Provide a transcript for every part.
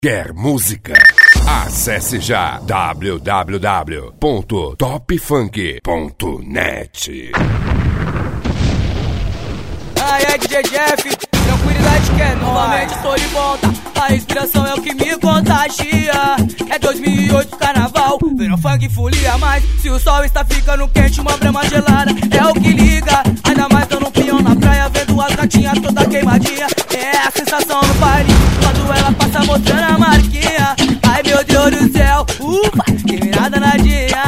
Quer música? Acesse já www.topfunk.net. Aí é DJ Jeff, tranquilidade que é novamente tô de volta. A inspiração é o que me contagia. É 2008 carnaval, verão funk folia mais. Se o sol está ficando quente, uma brama gelada é o que liga. Ainda mais dando um pinhão na praia, vendo as gatinhas toda queimadinha. É a sensação no baile, quando ela passa mostrando a marquinha. Ai meu Deus do céu, ufa, que mirada nadinha.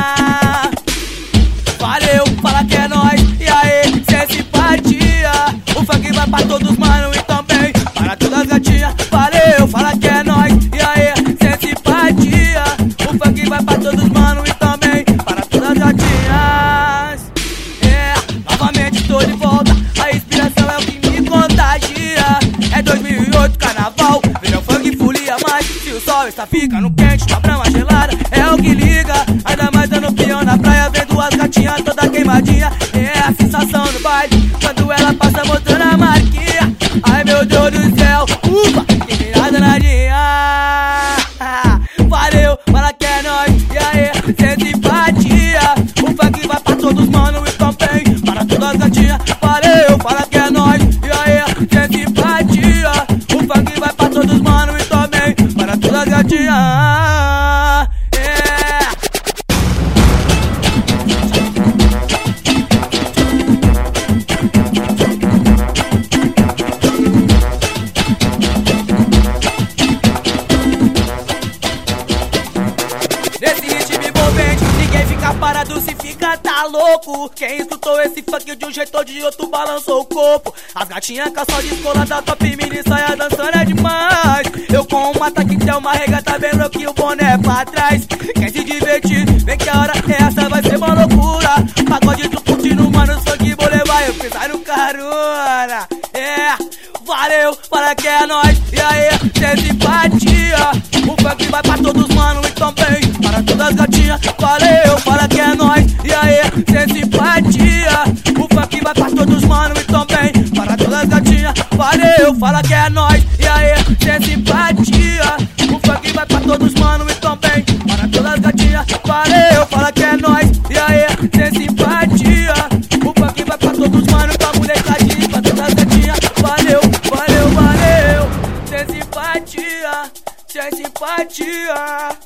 Valeu, fala que é nóis, e aí, cê simpatia. O funk vai pra todos, mano, e também para todas as gatinhas. Valeu, fala que é nóis, e aí, cê simpatia. O funk vai pra todos, mano, e também para todas as gatinhas. É, novamente tô de volta, a inspiração é o que me contagia. É 2008 carnaval, verão funk folia mais. Se o sol está ficando quente, uma brama gelada é o que liga. Ainda mais dando pião na praia, vendo as gatinhas toda queimadinha. É a sensação do baile, quando ela passa mostrando a marquinha. Ai meu Deus do céu, ufa, que mirada nadinha. Valeu, fala que é nóis, e aí, cê simpatia. O funk vai pra todos, mano, e também para todas as gatinhas. Valeu, fala que é nóis, e aí, cê simpatia. O funk vai pra todos, mano, e também para todas as gatinhas. Nesse ritmo envolvente, ninguém fica parado se fica tá louco. Quem escutou esse funk de um jeito ou de outro balançou o corpo. As gatinhas com a só descolada, top mini saia dançando é demais. Eu com uma taquinha, uma regata bem louca e o boné pra trás. Quer se divertir, vem que a hora é essa, vai ser uma loucura. Pagode tu curtindo, mano, funk vou levar eu pisar no carona. É, valeu, fala que é nóis, e aí, cê simpatia. O funk vai pra todos, mano, e também para todas as gatinhas. Valeu, fala que é nóis, e aí, cê simpatia. O funk vai pra todos, mano, e também para todas as gatinhas. Valeu, fala que é nóis, e aí, cê simpatia. O funk vai pra todos, mano, e também para todas as gatinhas. Valeu, fala que é nóis, e aí, cê simpatia. O funk vai pra todos, mano, pra molecadinha, pra todas as gatinhas. Valeu, valeu, valeu, cê simpatia, cê simpatia.